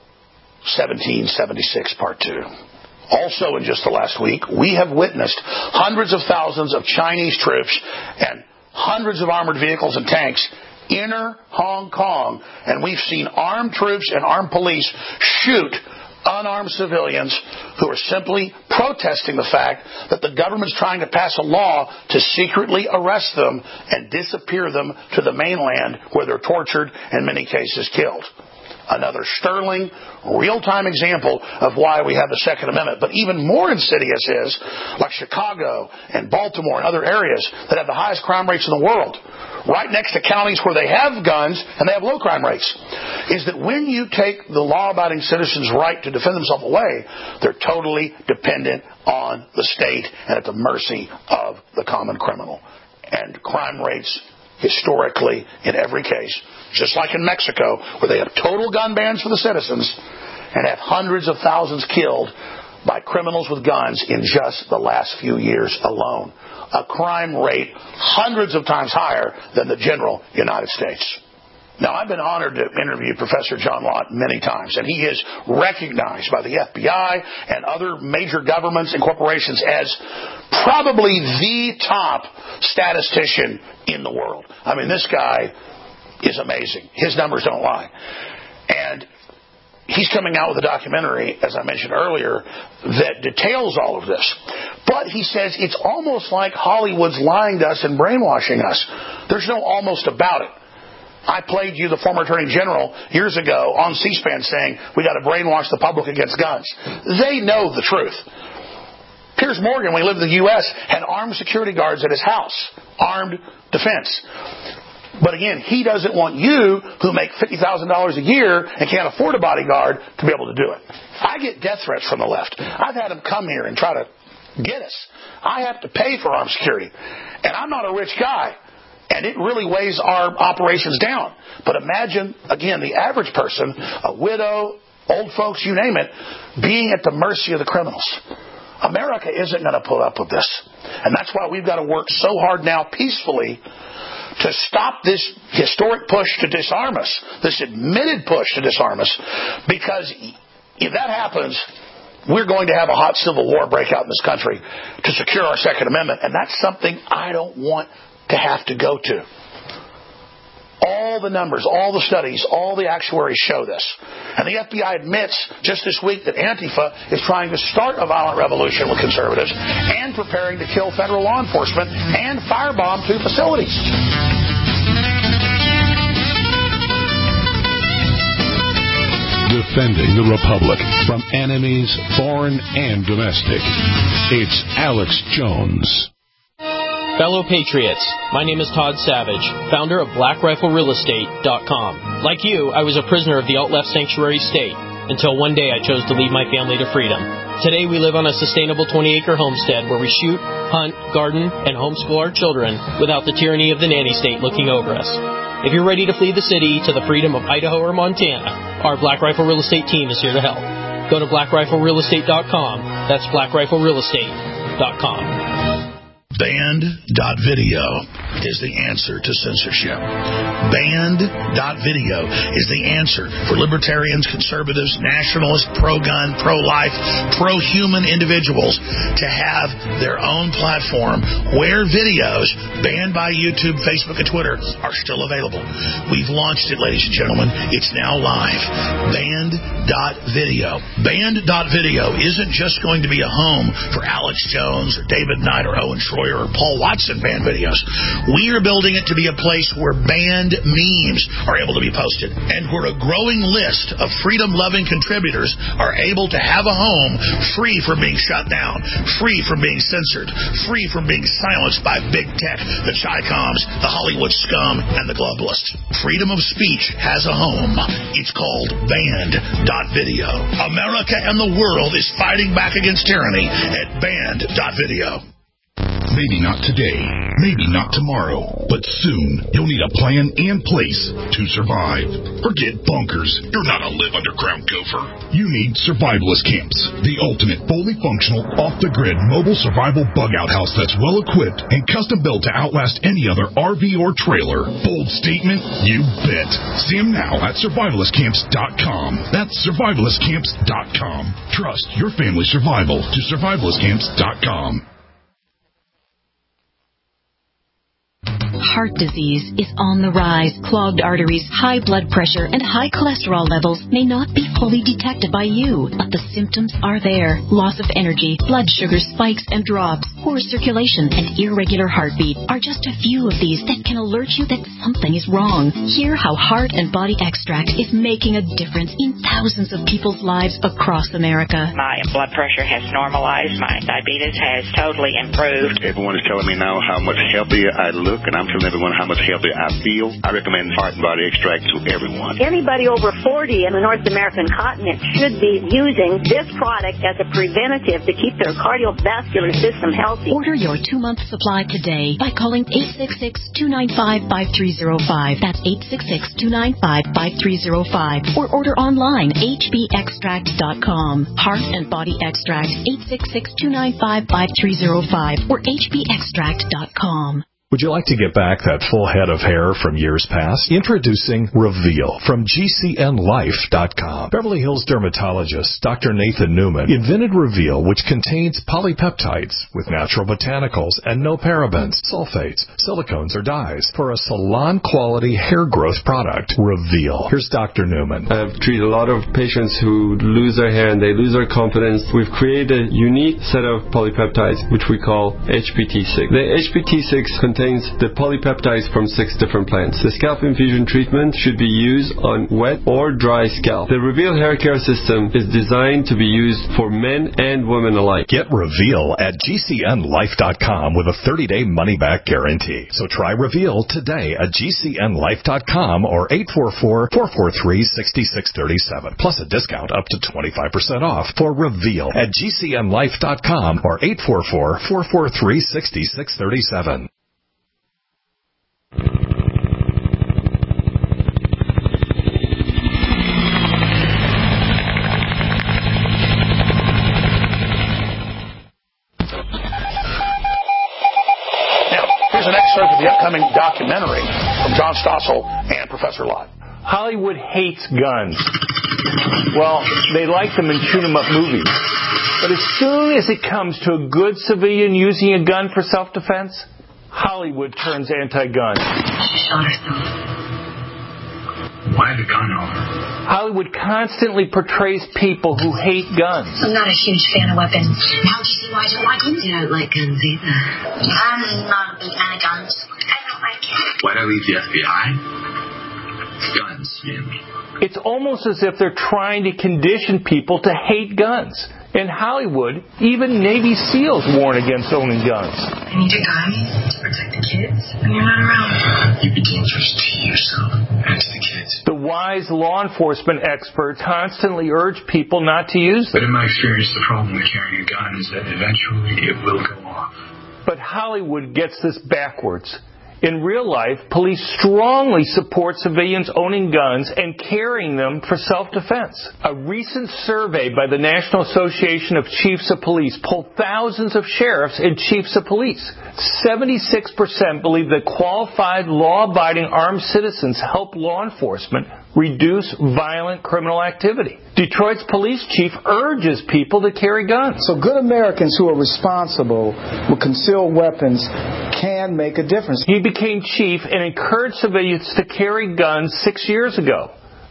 1776 Part 2. Also, in just the last week, we have witnessed hundreds of thousands of Chinese troops and hundreds of armored vehicles and tanks enter Hong Kong, and we've seen armed troops and armed police shoot unarmed civilians who are simply protesting the fact that the government's trying to pass a law to secretly arrest them and disappear them to the mainland where they're tortured and in many cases killed. Another sterling, real-time example of why we have the Second Amendment. But even more insidious is, like Chicago and Baltimore and other areas that have the highest crime rates in the world, right next to counties where they have guns and they have low crime rates, is that when you take the law-abiding citizen's right to defend themselves away, they're totally dependent on the state and at the mercy of the common criminal. And crime rates, historically, in every case, just like in Mexico, where they have total gun bans for the citizens and have hundreds of thousands killed by criminals with guns in just the last few years alone. A crime rate hundreds of times higher than the general United States. Now, I've been honored to interview Professor John Lott many times, and he is recognized by the FBI and other major governments and corporations as probably the top statistician in the world. I mean, this guy is amazing. His numbers don't lie. And he's coming out with a documentary, as I mentioned earlier, that details all of this. But he says it's almost like Hollywood's lying to us and brainwashing us. There's no almost about it. I played you the former Attorney General years ago on C-SPAN saying we got to brainwash the public against guns. They know the truth. Piers Morgan, when he lived in the U.S., had armed security guards at his house. Armed defense. But again, he doesn't want you, who make $50,000 a year and can't afford a bodyguard, to be able to do it. I get death threats from the left. I've had them come here and try to get us. I have to pay for armed security. And I'm not a rich guy. And it really weighs our operations down. But imagine, again, the average person, a widow, old folks, you name it, being at the mercy of the criminals. America isn't going to put up with this. And that's why we've got to work so hard now peacefully to stop this historic push to disarm us, this admitted push to disarm us, because if that happens, we're going to have a hot civil war break out in this country to secure our Second Amendment, and that's something I don't want to have to go to. All the numbers, all the studies, all the actuaries show this. And the FBI admits just this week that Antifa is trying to start a violent revolution with conservatives and preparing to kill federal law enforcement and firebomb 2 facilities. Defending the Republic from enemies, foreign and domestic. It's Alex Jones. Fellow Patriots, my name is Todd Savage, founder of BlackRifleRealEstate.com. Like you, I was a prisoner of the alt-left sanctuary state until one day I chose to lead my family to freedom. Today we live on a sustainable 20-acre homestead where we shoot, hunt, garden, and homeschool our children without the tyranny of the nanny state looking over us. If you're ready to flee the city to the freedom of Idaho or Montana, our Black Rifle Real Estate team is here to help. Go to BlackRifleRealEstate.com. That's BlackRifleRealEstate.com. Banned.video is the answer to censorship. Banned.video is the answer for libertarians, conservatives, nationalists, pro-gun, pro-life, pro-human individuals to have their own platform where videos banned by YouTube, Facebook, and Twitter are still available. We've launched it, ladies and gentlemen. It's now live. Banned.video. Banned.video isn't just going to be a home for Alex Jones or David Knight or Owen Schroyer or Paul Watson banned videos. We are building it to be a place where banned memes are able to be posted, and where a growing list of freedom-loving contributors are able to have a home free from being shut down, free from being censored, free from being silenced by big tech, the Chi-Coms, the Hollywood scum, and the globalists. Freedom of speech has a home. It's called Banned.video. America and the world is fighting back against tyranny at Banned.video. Maybe not today, maybe not tomorrow, but soon you'll need a plan and place to survive. Forget bunkers. You're not a live underground gopher. You need survivalist camps, the ultimate fully functional, off-the-grid mobile survival bug-out house that's well-equipped and custom-built to outlast any other RV or trailer. Bold statement? You bet. See them now at survivalistcamps.com. That's survivalistcamps.com. Trust your family's survival to survivalistcamps.com. Heart disease is on the rise. Clogged arteries, high blood pressure, and high cholesterol levels may not be fully detected by you, but the symptoms are there. Loss of energy, blood sugar spikes and drops, poor circulation, and irregular heartbeat are just a few of these that can alert you that something is wrong. Hear how Heart and Body Extract is making a difference in thousands of people's lives across America. My blood pressure has normalized. My diabetes has totally improved. Everyone is telling me now how much healthier I look, and I'm telling everyone how much healthier I feel. I recommend Heart and Body Extract to everyone. Anybody over 40 in the North American continent should be using this product as a preventative to keep their cardiovascular system healthy. Order your 2-month supply today by calling 866-295-5305. That's 866-295-5305. Or order online, hbextract.com. Heart and Body Extract, 866-295-5305 or hbextract.com. Would you like to get back that full head of hair from years past? Introducing Reveal from GCNlife.com. Beverly Hills dermatologist Dr. Nathan Newman invented Reveal, which contains polypeptides with natural botanicals and no parabens, sulfates, silicones, or dyes for a salon-quality hair growth product. Reveal. Here's Dr. Newman. I've treated a lot of patients who lose their hair and they lose their confidence. We've created a unique set of polypeptides, which we call HPT6. The HPT6 contains the polypeptides from 6 different plants. The scalp infusion treatment should be used on wet or dry scalp. The Reveal hair care system is designed to be used for men and women alike. Get Reveal at GCNlife.com with a 30-day money-back guarantee. So try Reveal today at GCNlife.com or 844-443-6637. Plus a discount up to 25% off for Reveal at GCNlife.com or 844-443-6637. Here's an excerpt of the upcoming documentary from John Stossel and Professor Lott. Hollywood hates guns. Well, they like them in shoot-'em-up movies. But as soon as it comes to a good civilian using a gun for self-defense, Hollywood turns anti-gun. She shot herself. Why the gun over? Hollywood constantly portrays people who hate guns. I'm not a huge fan of weapons. Now do you see why I don't like guns? You don't like guns either. I'm not a big fan of guns. I don't like it. Why'd I leave the FBI? Guns, man. It's almost as if they're trying to condition people to hate guns. In Hollywood, even Navy SEALs warn against owning guns. I need a gun to protect the kids when you're not around. You'd be dangerous to yourself and to the kids. The wise law enforcement experts constantly urge people not to use them. But in my experience, the problem with carrying a gun is that eventually it will go off. But Hollywood gets this backwards. In real life, police strongly support civilians owning guns and carrying them for self-defense. A recent survey by the National Association of Chiefs of Police polled thousands of sheriffs and chiefs of police. 76% believe that qualified, law-abiding armed citizens help law enforcement reduce violent criminal activity. Detroit's police chief urges people to carry guns. So good Americans who are responsible with concealed weapons can make a difference. He became chief and encouraged civilians to carry guns 6 years ago.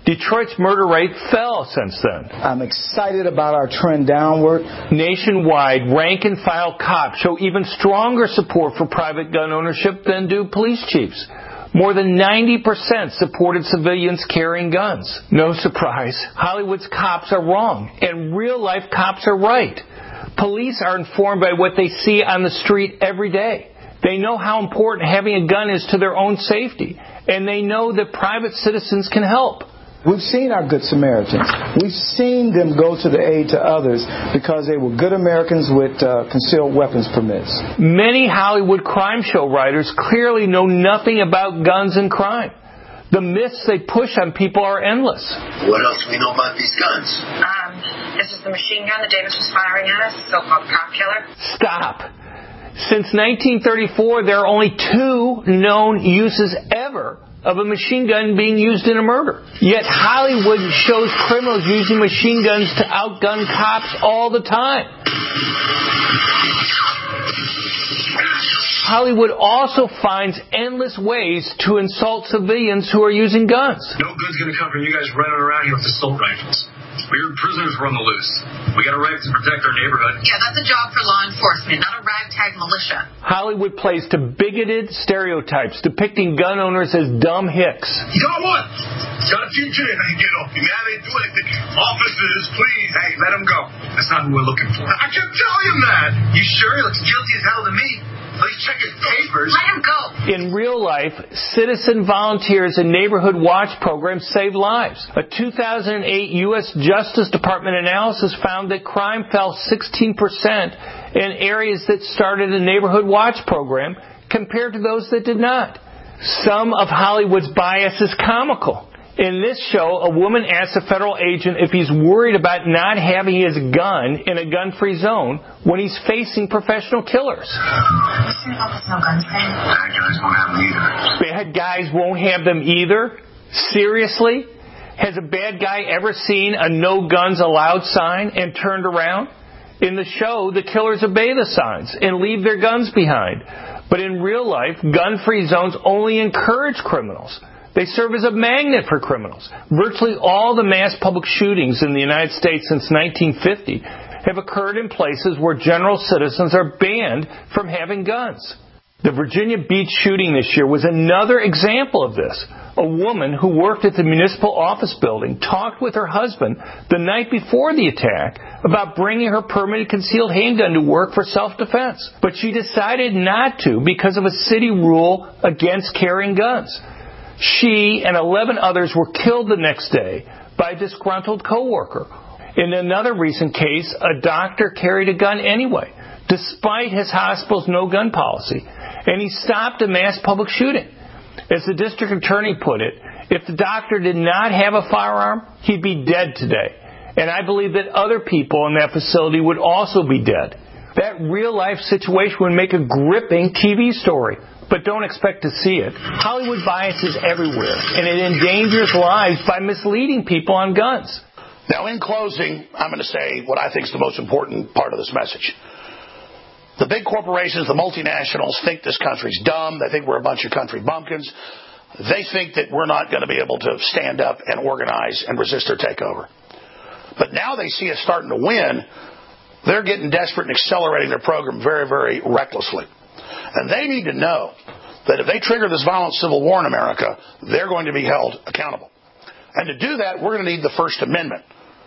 Detroit's murder rate fell since then. I'm excited about our trend downward. Nationwide, rank-and-file cops show even stronger support for private gun ownership than do police chiefs. More than 90% supported civilians carrying guns. No surprise, Hollywood's cops are wrong, and real-life cops are right. Police are informed by what they see on the street every day. They know how important having a gun is to their own safety, and they know that private citizens can help. We've seen our Good Samaritans. We've seen them go to the aid to others because they were good Americans with concealed weapons permits. Many Hollywood crime show writers clearly know nothing about guns and crime. The myths they push on people are endless. What else do we know about these guns? This is the machine gun that Davis was firing at us, so-called cop killer. Stop. Since 1934, there are only 2 known uses ever of a machine gun being used in a murder. Yet Hollywood shows criminals using machine guns to outgun cops all the time. Hollywood also finds endless ways to insult civilians who are using guns. No good's going to come from you guys running around here with assault rifles. We're prisoners, we're on the loose. We got a right to protect our neighborhood. Yeah, that's a job for law enforcement, not a ragtag militia. Hollywood plays to bigoted stereotypes, depicting gun owners as dumb hicks. You got what? Got a fugitive. Hey, get off me, man. They do anything. Officers, please. Hey, let him go. That's not who we're looking for. I kept telling him that. You sure? He looks guilty as hell to me. At least check his papers. Let him go. In real life, citizen volunteers and neighborhood watch programs save lives. A 2008 U.S. Justice Department analysis found that crime fell 16% in areas that started a neighborhood watch program compared to those that did not. Some of Hollywood's bias is comical. In this show, a woman asks a federal agent if he's worried about not having his gun in a gun-free zone when he's facing professional killers. Bad guys won't have them either? Seriously? Has a bad guy ever seen a no guns allowed sign and turned around? In the show, the killers obey the signs and leave their guns behind. But in real life, gun-free zones only encourage criminals. They serve as a magnet for criminals. Virtually all the mass public shootings in the United States since 1950 have occurred in places where general citizens are banned from having guns. The Virginia Beach shooting this year was another example of this. A woman who worked at the municipal office building talked with her husband the night before the attack about bringing her permitted concealed handgun to work for self-defense. But she decided not to because of a city rule against carrying guns. She and 11 others were killed the next day by a disgruntled coworker. In another recent case, a doctor carried a gun anyway, despite his hospital's no-gun policy, and he stopped a mass public shooting. As the district attorney put it, if the doctor did not have a firearm, he'd be dead today. And I believe that other people in that facility would also be dead. That real-life situation would make a gripping TV story. But don't expect to see it. Hollywood bias is everywhere, and it endangers lives by misleading people on guns. Now, in closing, I'm going to say what I think is the most important part of this message. The big corporations, the multinationals, think this country's dumb. They think we're a bunch of country bumpkins. They think that we're not going to be able to stand up and organize and resist their takeover. But now they see us starting to win. They're getting desperate and accelerating their program very, very recklessly. And they need to know that if they trigger this violent civil war in America, they're going to be held accountable. And to do that, we're going to need the First Amendment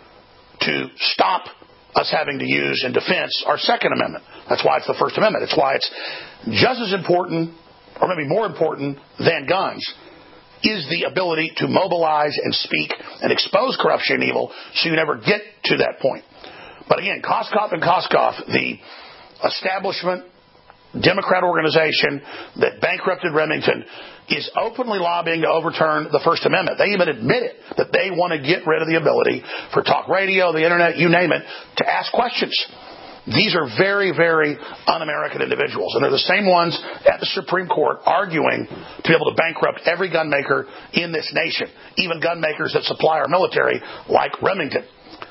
to stop us having to use in defense our Second Amendment. That's why it's the First Amendment. It's why it's just as important, or maybe more important than guns, is the ability to mobilize and speak and expose corruption and evil so you never get to that point. But again, Koskoff and Koskoff, the establishment Democrat organization that bankrupted Remington, is openly lobbying to overturn the First Amendment. They even admit it, that they want to get rid of the ability for talk radio, the internet, you name it, to ask questions. These are very, very un-American individuals, and they're the same ones at the Supreme Court arguing to be able to bankrupt every gun maker in this nation, even gun makers that supply our military like Remington.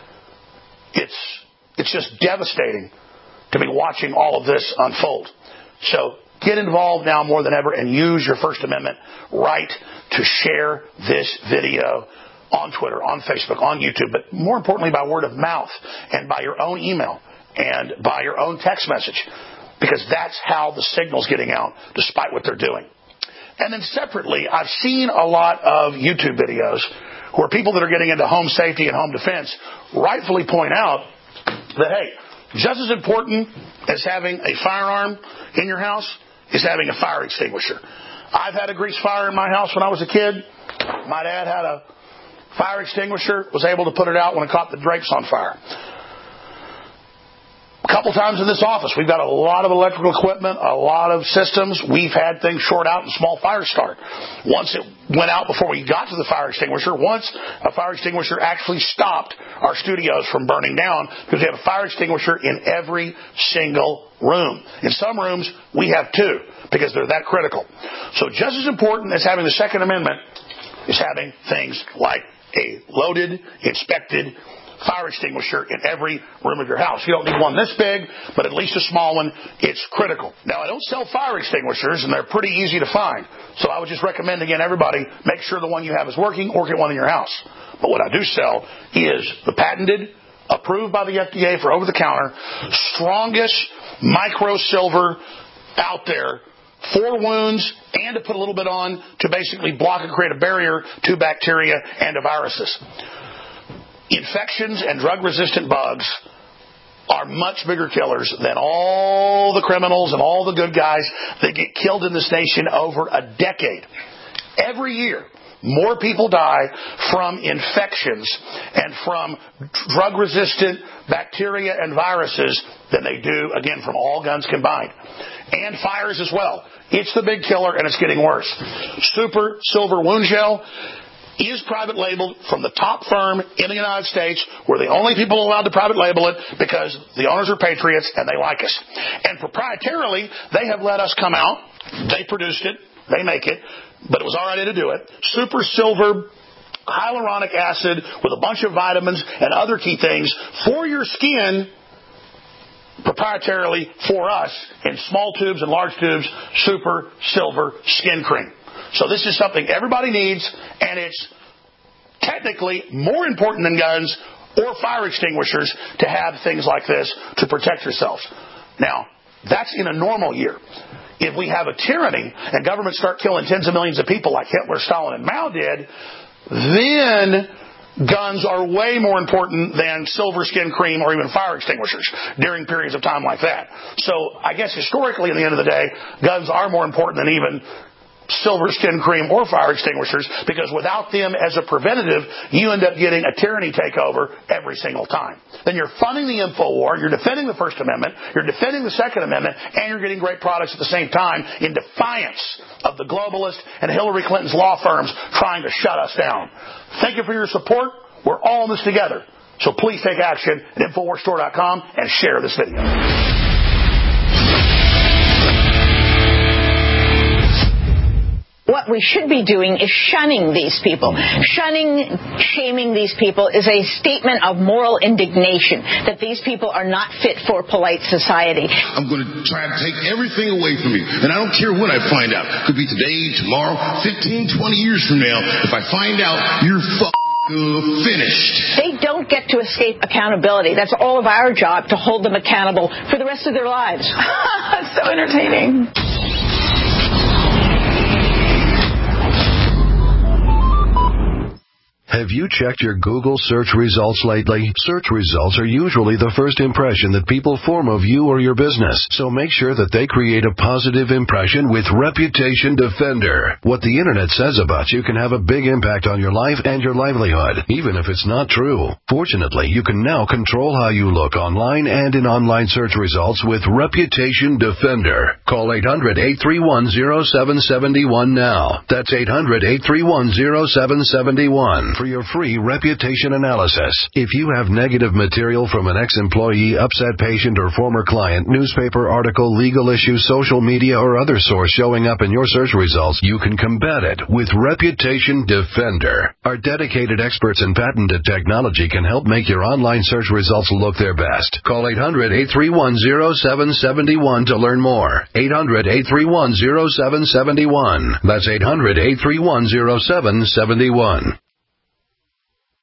It's just devastating to be watching all of this unfold. So get involved now more than ever and use your First Amendment right to share this video on Twitter, on Facebook, on YouTube, but more importantly by word of mouth and by your own email and by your own text message, because that's how the signal's getting out despite what they're doing. And then separately, I've seen a lot of YouTube videos where people that are getting into home safety and home defense rightfully point out that, hey, just as important as having a firearm in your house is having a fire extinguisher. I've had a grease fire in my house when I was a kid. My dad had a fire extinguisher, was able to put it out when it caught the drapes on fire. A couple times in this office, we've got a lot of electrical equipment, a lot of systems. We've had things short out and small fires start. Once it went out before we got to the fire extinguisher, once a fire extinguisher actually stopped our studios from burning down, because we have a fire extinguisher in every single room. In some rooms, we have two, because they're that critical. So just as important as having the Second Amendment is having things like a loaded, inspected fire extinguisher in every room of your house. You don't need one this big, but at least a small one. It's critical. Now, I don't sell fire extinguishers, and they're pretty easy to find. So I would just recommend, again, everybody, make sure the one you have is working or get one in your house. But what I do sell is the patented, approved by the FDA for over-the-counter, strongest micro silver out there for wounds and to put a little bit on to basically block and create a barrier to bacteria and to viruses. Infections and drug-resistant bugs are much bigger killers than all the criminals and all the good guys that get killed in this nation over a decade. Every year, more people die from infections and from drug-resistant bacteria and viruses than they do, again, from all guns combined. And fires as well. It's the big killer, and it's getting worse. Super Silver Wound Gel is private labeled from the top firm in the United States. We're the only people allowed to private label it because the owners are patriots and they like us. And proprietarily, they have let us come out. They produced it. They make it. But it was our idea to do it. Super Silver hyaluronic acid with a bunch of vitamins and other key things for your skin, proprietarily for us, in small tubes and large tubes, Super Silver Skin Cream. So this is something everybody needs, and it's technically more important than guns or fire extinguishers to have things like this to protect yourselves. Now, that's in a normal year. If we have a tyranny and governments start killing tens of millions of people like Hitler, Stalin, and Mao did, then guns are way more important than silver skin cream or even fire extinguishers during periods of time like that. So I guess historically, at the end of the day, guns are more important than even silver skin cream or fire extinguishers, because without them as a preventative, you end up getting a tyranny takeover every single time. Then you're funding the InfoWar, you're defending the First Amendment, you're defending the Second Amendment, and you're getting great products at the same time in defiance of the globalists and Hillary Clinton's law firms trying to shut us down. Thank you for your support. We're all in this together. So please take action at InfoWarsStore.com and share this video. What we should be doing is shunning these people. Shunning, shaming these people is a statement of moral indignation that these people are not fit for polite society. I'm going to try to take everything away from you. And I don't care when I find out. Could be today, tomorrow, 15, 20 years from now. If I find out, you're finished. They don't get to escape accountability. That's all of our job, to hold them accountable for the rest of their lives. It's so entertaining. Have you checked your Google search results lately? Search results are usually the first impression that people form of you or your business, so make sure that they create a positive impression with Reputation Defender. What the internet says about you can have a big impact on your life and your livelihood, even if it's not true. Fortunately, you can now control how you look online and in online search results with Reputation Defender. Call 800-831-0771 now. That's 800-831-0771. For your free reputation analysis. If you have negative material from an ex-employee, upset patient, or former client, newspaper article, legal issue, social media, or other source showing up in your search results, you can combat it with Reputation Defender. Our dedicated experts in patented technology can help make your online search results look their best. Call 800-831-0771 to learn more. 800-831-0771. That's 800-831-0771.